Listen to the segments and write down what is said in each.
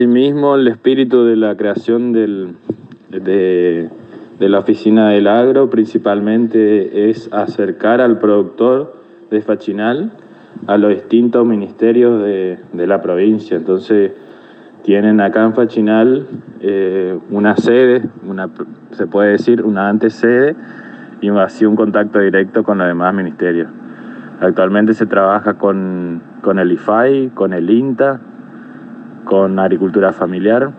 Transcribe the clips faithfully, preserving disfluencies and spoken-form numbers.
Asimismo, el espíritu de la creación del, de, de la Oficina del Agro principalmente es acercar al productor de Fachinal a los distintos ministerios de, de la provincia. Entonces, tienen acá en Fachinal eh, una sede, una, se puede decir una antesede, y así un contacto directo con los demás ministerios. Actualmente se trabaja con, con el I F A I, con el INTA, con Agricultura Familiar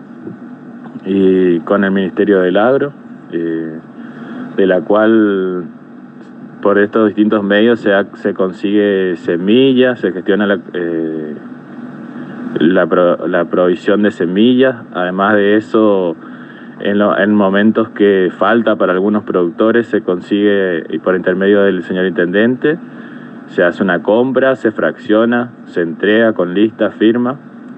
y con el Ministerio del Agro, eh, de la cual por estos distintos medios se, ha, se consigue semillas, se gestiona la, eh, la, pro, la provisión de semillas. Además de eso, en, lo, en momentos que falta para algunos productores se consigue, y por intermedio del señor intendente, se hace una compra, se fracciona, se entrega con lista, firma.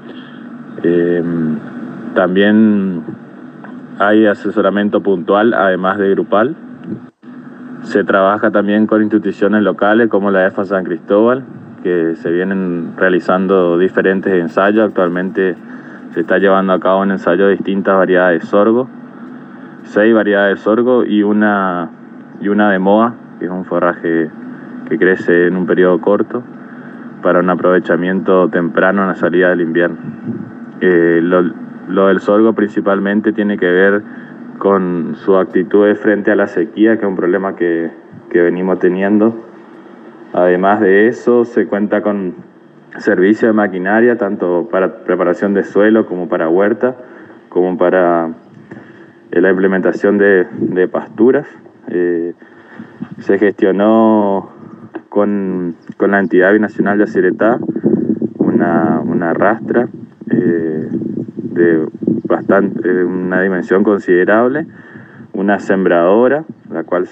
Eh, también hay asesoramiento puntual, además de grupal. Se trabaja también con instituciones locales como la E F A San Cristóbal, que se vienen realizando diferentes ensayos. Actualmente se está llevando a cabo un ensayo de distintas variedades de sorgo, seis variedades de sorgo y una, y una de moa, que es un forraje que crece en un periodo corto para un aprovechamiento temprano en la salida del invierno. Eh, lo, lo del sorgo principalmente tiene que ver con su actitud frente a la sequía, que es un problema que, que venimos teniendo. Además de eso, se cuenta con servicio de maquinaria, tanto para preparación de suelo como para huerta, como para eh, la implementación de, de pasturas. Eh, se gestionó con, con la entidad binacional de Yacyretá una, una rastra eh, de bastante, eh, una dimensión considerable, una sembradora, la cual